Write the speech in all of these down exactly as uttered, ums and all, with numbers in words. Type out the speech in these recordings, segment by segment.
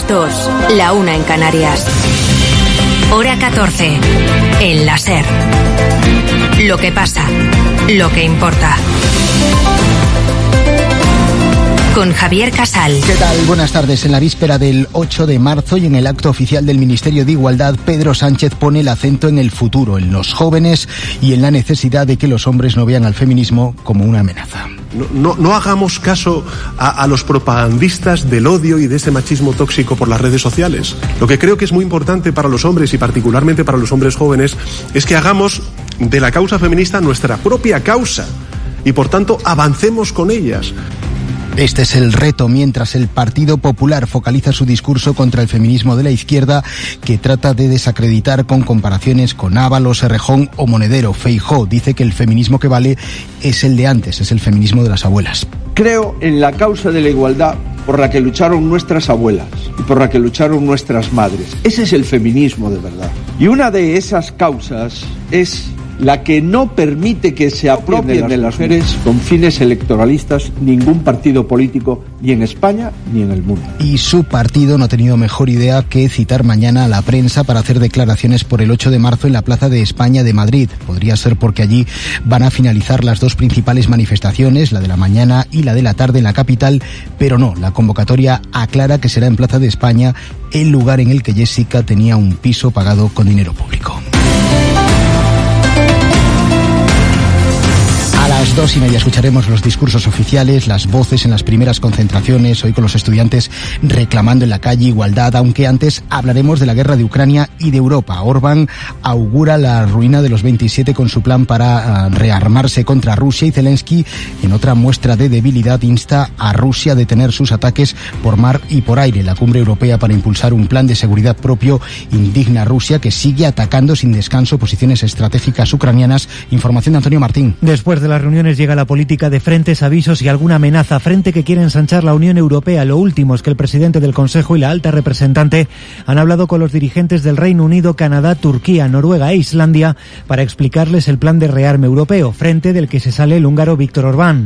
las dos, la una en Canarias. Hora catorce, en la SER. Lo que pasa, lo que importa. Con Javier Casal. ¿Qué tal? Buenas tardes. En la víspera del ocho de marzo y en el acto oficial del Ministerio de Igualdad, Pedro Sánchez pone el acento en el futuro, en los jóvenes y en la necesidad de que los hombres no vean al feminismo como una amenaza. No, no, no hagamos caso a, a los propagandistas del odio y de ese machismo tóxico por las redes sociales. Lo que creo que es muy importante para los hombres y particularmente para los hombres jóvenes es que hagamos de la causa feminista nuestra propia causa y por tanto avancemos con ellas. Este es el reto, mientras el Partido Popular focaliza su discurso contra el feminismo de la izquierda, que trata de desacreditar con comparaciones con Ábalos, Errejón o Monedero. Feijóo dice que el feminismo que vale es el de antes, es el feminismo de las abuelas. Creo en la causa de la igualdad por la que lucharon nuestras abuelas y por la que lucharon nuestras madres. Ese es el feminismo de verdad. Y una de esas causas es la que no permite que se apropien de las mujeres con fines electoralistas ningún partido político, ni en España ni en el mundo. Y su partido no ha tenido mejor idea que citar mañana a la prensa para hacer declaraciones por el ocho de marzo en la Plaza de España de Madrid. Podría ser porque allí van a finalizar las dos principales manifestaciones, la de la mañana y la de la tarde en la capital, pero no, la convocatoria aclara que será en Plaza de España, el lugar en el que Jessica tenía un piso pagado con dinero público. A las dos y media escucharemos los discursos oficiales, las voces en las primeras concentraciones, hoy con los estudiantes reclamando en la calle igualdad, aunque antes hablaremos de la guerra de Ucrania y de Europa. Orbán augura la ruina de los veintisiete con su plan para uh, rearmarse contra Rusia, y Zelensky, en otra muestra de debilidad, insta a Rusia a detener sus ataques por mar y por aire. La cumbre europea para impulsar un plan de seguridad propio indigna a Rusia, que sigue atacando sin descanso posiciones estratégicas ucranianas. Información de Antonio Martín. Después de las reuniones llega la política de frentes, avisos y alguna amenaza. Frente que quiere ensanchar la Unión Europea. Lo último es que el presidente del Consejo y la alta representante han hablado con los dirigentes del Reino Unido, Canadá, Turquía, Noruega e Islandia para explicarles el plan de rearme europeo, frente del que se sale el húngaro Viktor Orbán,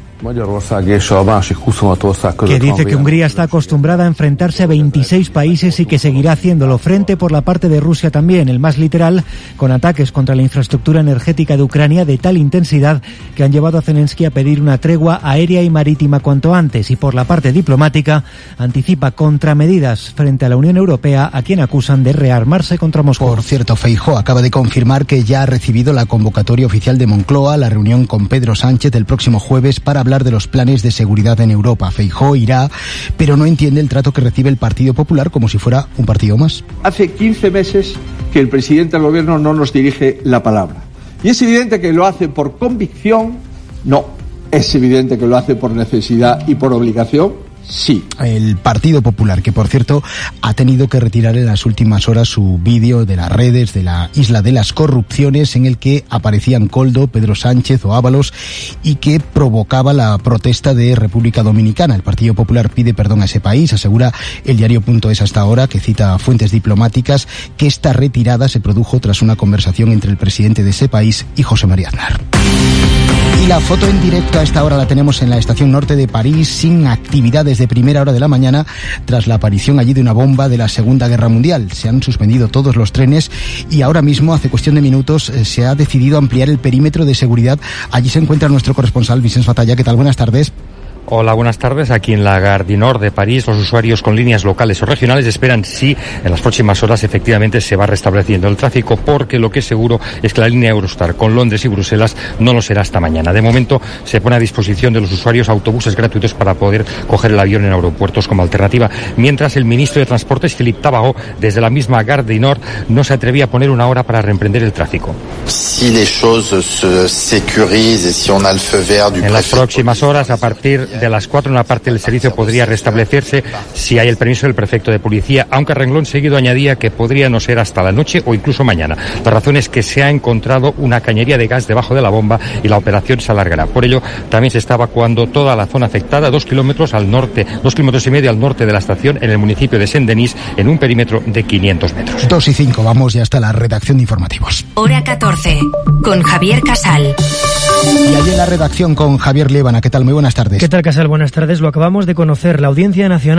que dice que Hungría está acostumbrada a enfrentarse a veintiséis países y que seguirá haciéndolo. Frente por la parte de Rusia también, el más literal, con ataques contra la infraestructura energética de Ucrania de tal intensidad que han llevado a Zelensky a pedir una tregua aérea y marítima cuanto antes. Y por la parte diplomática, anticipa contramedidas frente a la Unión Europea, a quien acusan de rearmarse contra Moscú. Por cierto, Feijóo acaba de confirmar que ya ha recibido la convocatoria oficial de Moncloa, la reunión con Pedro Sánchez el próximo jueves para hablar de los planes de seguridad en Europa. Feijóo irá, pero no entiende el trato que recibe el Partido Popular, como si fuera un partido más. Hace quince meses que el presidente del gobierno no nos dirige la palabra. Y es evidente que lo hace por convicción, no. Es evidente que lo hace por necesidad y por obligación. Sí. El Partido Popular, que por cierto ha tenido que retirar en las últimas horas su vídeo de las redes de la Isla de las Corrupciones, en el que aparecían Koldo, Pedro Sánchez o Ábalos, y que provocaba la protesta de República Dominicana. El Partido Popular pide perdón a ese país. Asegura el diario Punto Es hasta ahora, que cita fuentes diplomáticas, que esta retirada se produjo tras una conversación entre el presidente de ese país y José María Aznar. Y la foto en directo a esta hora la tenemos en la estación norte de París, sin actividades de primera hora de la mañana, tras la aparición allí de una bomba de la Segunda Guerra Mundial. Se han suspendido todos los trenes y ahora mismo, hace cuestión de minutos, eh, se ha decidido ampliar el perímetro de seguridad. Allí se encuentra nuestro corresponsal, Vicens Batalla. ¿Qué tal? Buenas tardes. Hola, buenas tardes. Aquí en la Gare du Nord de París, los usuarios con líneas locales o regionales esperan si en las próximas horas efectivamente se va restableciendo el tráfico, porque lo que es seguro es que la línea Eurostar con Londres y Bruselas no lo será hasta mañana. De momento se pone a disposición de los usuarios autobuses gratuitos para poder coger el avión en aeropuertos como alternativa, mientras el ministro de Transportes, Philippe Tabarot, desde la misma Gare du Nord, no se atrevía a poner una hora para reemprender el tráfico. Si les choses se sécurisent et si on a le feu vert du En las próximas horas, a partir de las cuatro, una parte del servicio podría restablecerse si hay el permiso del prefecto de policía, aunque a renglón seguido añadía que podría no ser hasta la noche o incluso mañana. La razón es que se ha encontrado una cañería de gas debajo de la bomba y la operación se alargará. Por ello, también se está evacuando toda la zona afectada, dos kilómetros al norte, dos kilómetros y medio al norte de la estación, en el municipio de Saint-Denis, en un perímetro de quinientos metros. Dos y cinco, vamos ya hasta la redacción de informativos. Hora catorce, con Javier Casal. Y allí en la redacción con Javier Lévana. ¿Qué tal? Muy buenas tardes. ¿Qué tal, Casal? Buenas tardes. Lo acabamos de conocer. La Audiencia Nacional